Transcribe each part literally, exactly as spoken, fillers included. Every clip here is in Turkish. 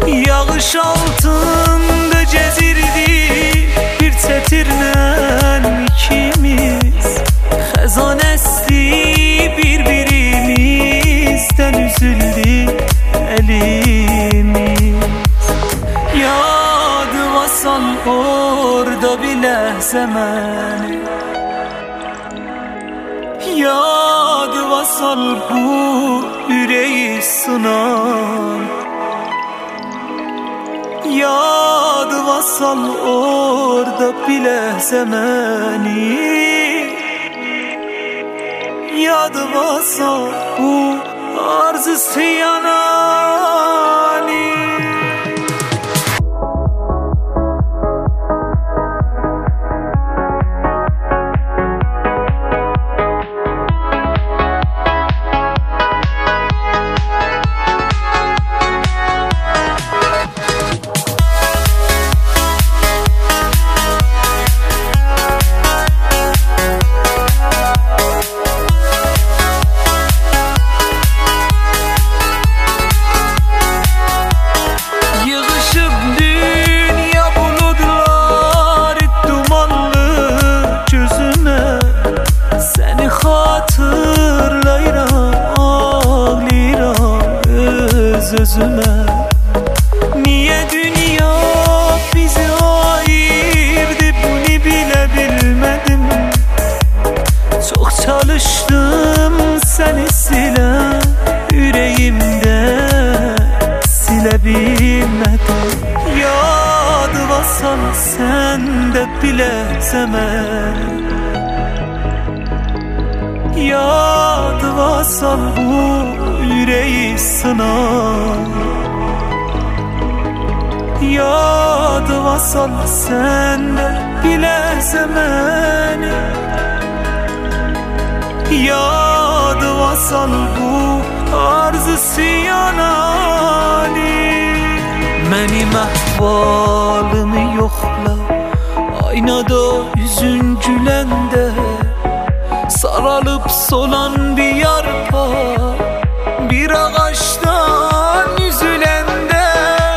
Yağış altında cezirdi bir tetirnen ikimiz. Xezan esti birbirimizden üzüldü elimiz. Yadı vasan orada bile zemeni, yadı vasal bu yüreği sınar. Yadı vasal orada bile zemeni, yadı vasal bu arzı yanani. Özüme niye dünya bizi ayırdı, bunu bile bilmedim. Çok çalıştım seni sile, yüreğimde silebilmedim. Yadı vasal sen de bile zemen, yadı vasal bu yüreği sınar. Yadı vasal sen de bile zemeni, yadı vasal bu arzı yanani. Benim ahvalımı yokla, aynada yüzün gülende, saralıp solan bir yarpa bir ağaçtan üzülende.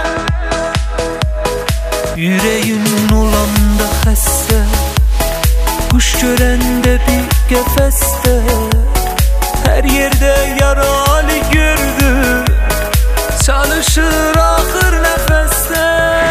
Yüreğin olanda xəstə, kuş görəndə bir qəfəsdə, her yerde yaralı gördü, çalışır axır nəfəsdə.